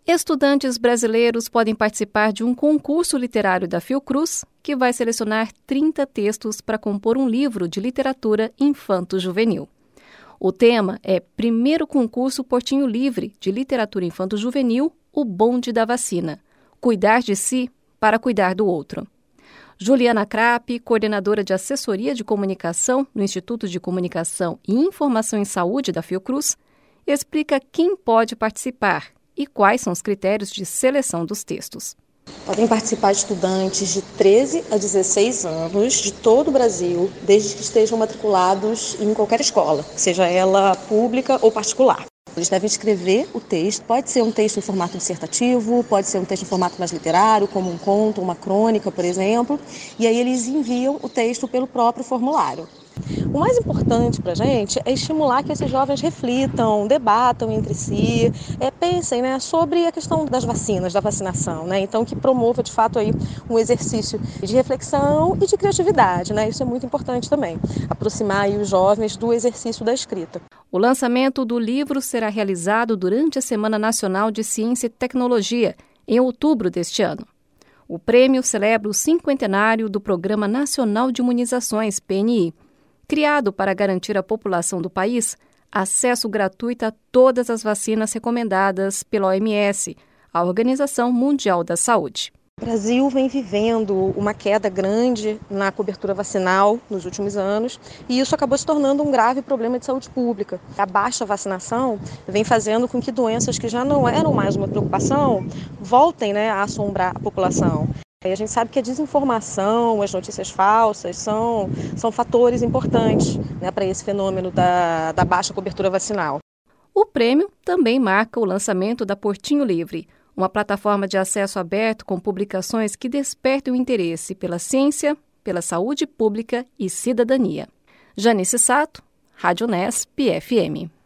Estudantes brasileiros podem participar de um concurso literário da Fiocruz, que vai selecionar 30 textos para compor um livro de literatura infanto-juvenil. O tema é Primeiro Concurso Portinho Livre de Literatura Infanto-Juvenil, O Bonde da Vacina. Cuidar de si para cuidar do outro. Juliana Krapp, coordenadora de assessoria de comunicação no Instituto de Comunicação e Informação em Saúde da Fiocruz, explica quem pode participar e quais são os critérios de seleção dos textos. Podem participar estudantes de 13 a 16 anos de todo o Brasil, desde que estejam matriculados em qualquer escola, seja ela pública ou particular. Eles devem escrever o texto, pode ser um texto em formato dissertativo, pode ser um texto em formato mais literário, como um conto, uma crônica, por exemplo, e aí eles enviam o texto pelo próprio formulário. O mais importante para a gente é estimular que esses jovens reflitam, debatam entre si, pensem, sobre a questão das vacinas, da vacinação, Então que promova de fato aí um exercício de reflexão e de criatividade, Isso é muito importante também, aproximar aí os jovens do exercício da escrita. O lançamento do livro será realizado durante a Semana Nacional de Ciência e Tecnologia, em outubro deste ano. O prêmio celebra o 50º do Programa Nacional de Imunizações, PNI, criado para garantir à população do país acesso gratuito a todas as vacinas recomendadas pela OMS, a Organização Mundial da Saúde. O Brasil vem vivendo uma queda grande na cobertura vacinal nos últimos anos e isso acabou se tornando um grave problema de saúde pública. A baixa vacinação vem fazendo com que doenças que já não eram mais uma preocupação voltem a assombrar a população. A gente sabe que a desinformação, as notícias falsas são fatores importantes para esse fenômeno da baixa cobertura vacinal. O prêmio também marca o lançamento da Portinho Livre, uma plataforma de acesso aberto com publicações que despertem o interesse pela ciência, pela saúde pública e cidadania. Janice Sato, Rádio Nesp FM.